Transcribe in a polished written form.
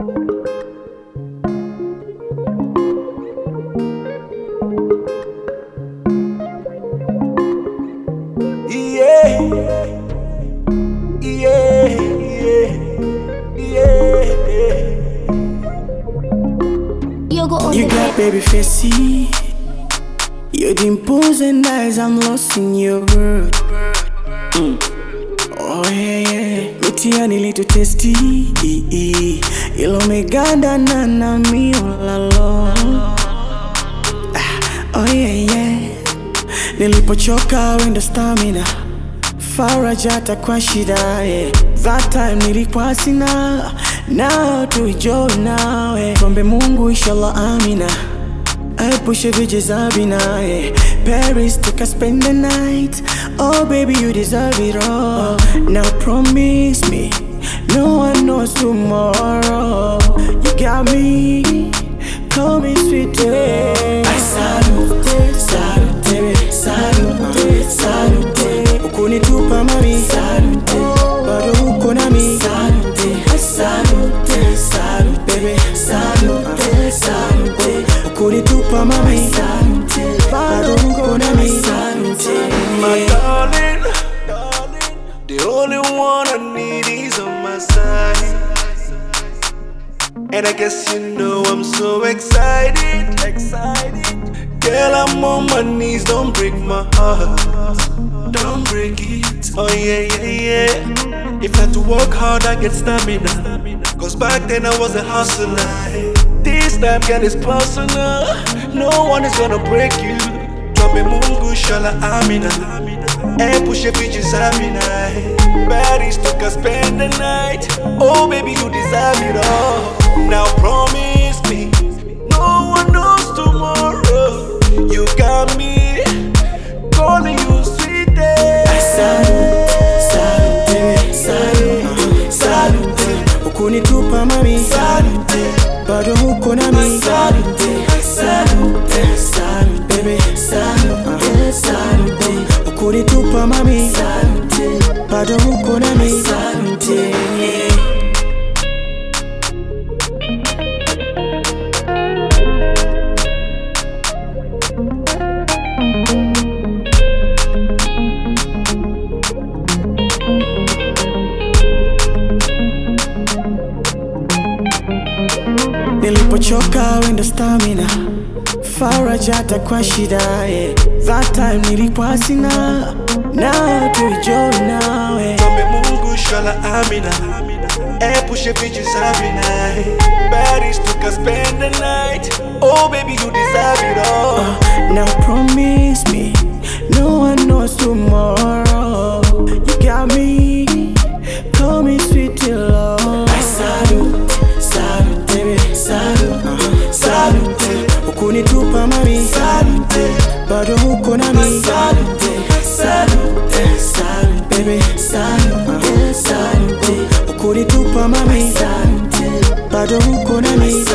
Yeah, yeah, yeah, yeah. You got baby facey, your dimples and eyes, I'm lost in your world. Oh yeah, yeah. Mitiani little tasty, ilo meganda na mi all alone. Oh yeah, yeah. Nilipochoka wenda stamina, farajata kwa shida, yeah. That time nilikuwa sina, now tuijoy nawe. Tuombe Mungu inshallah amina, aepushe vijizabina, yeah. Paris took spend the night, oh baby you deserve it all. Now promise me, no one knows tomorrow. You got me, call me sweet, yeah. I salute, salute, salute, salute. Ukunitupa mami, salute, bado uko nami, salute, salute, salute, baby, salute, salute. Ukunitupa mami, salute, bado uko nami, salute. My darling, the only one I need is on my side. And I guess you know I'm so excited. Girl, I'm on my knees, don't break my heart. Don't break it. Oh yeah, yeah, yeah. If I had to work hard, I get stamina. Cause back then I was a hustler. This time, girl, it's personal. No one is gonna break you. Tuombe Mungu inshallah amina, epushe vijizabina. Paris took spend the night, oh baby you deserve it all. Now promise me, no one knows tomorrow. You got me, calling you sweetie. Salute, salute, salute, salute. Ukunitupa mami, salute, bado uko nami, salute, salute, salute, baby, salute, salute. Ukunitupa mami, salute, bado uko nami, salute. Nilipochoka wenda stamina, farajata kwa shida, yeah. That time nilikuwa sina, now tuijoy nawe. Tuombe Mungu inshallah amina, epushe vijizabina. Paris took spend the night, oh baby you deserve it all. Now promise me, no one knows tomorrow. You got me, call me sweet love. I salute, salute, baby, salute, salute. Ukunitupa mami, salute, bado uko nami, salute, salute, salute, baby, salute, salute. Ukunitupa mami, salute, bado uko nami.